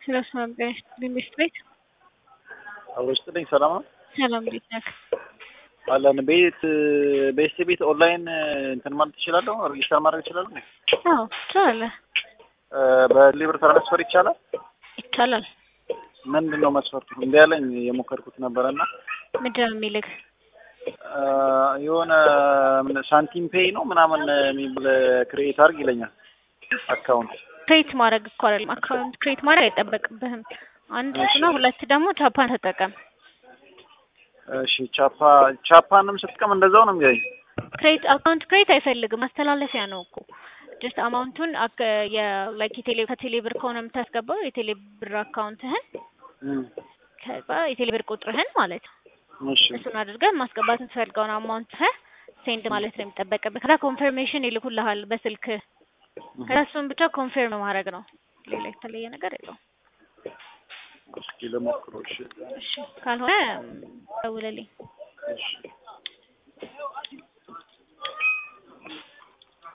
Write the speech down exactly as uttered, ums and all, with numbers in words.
ስለስማም ጋር ቢሚስት ቤት አውስተኝ ሰላም ነው። ሰላም እንዴት ነህ? አለን ቤት ቤት ቤት ኦንላይን እንትን ማለት ትችላለህ? ሬጂስተር ማድረግ ትችላለህ? አዎ ትችላለህ። በሊብር ትራንስፈር ይቻላል? ይቻላል። ምንድነው መስፈርቱ? እንዴ ያለኝ የሞከርኩት ነበርና ምንድን ነው የሚልክ? የሆነ ሳንቲም ፔይ ነው ምናምን የሚል ክሬት አድርግ ይለኛል። አካውንት ክሬት ማድረግ እኮ አይደለም፣ አካውንት ክሬት ማድረግ አይጠበቅብህም። አንድ እና ሁለት ደግሞ ቻፓን ተጠቀም። እሺ ቻፓ ቻፓንም ስትቀም እንደዛው ነው የሚለኝ። ክሬት አካውንት ክሬት አይፈልግም፣ ማስተላለፊያ ነው እኮ ጀስት አማውንቱን የላይክ የቴሌ ከቴሌ ብር ከሆነ የምታስገባው የቴሌ ብር አካውንትህን ከዛ የቴሌ ብር ቁጥርህን ማለት ነው። እሺ እሱን አድርገህ ማስገባት የምትፈልገውን አማውንት ሴንድ ማለት ነው የሚጠበቅብህ። ከዛ ኮንፈርሜሽን ይልኩልሃል በስልክ። ከዛሱን ብቻ ኮንፈርም ማድረግ ነው። ሌላ የተለየ ነገር የለውም። እስኪ ለሞክረው። እሺ እሺ ካልሆነ ደውልልኝ።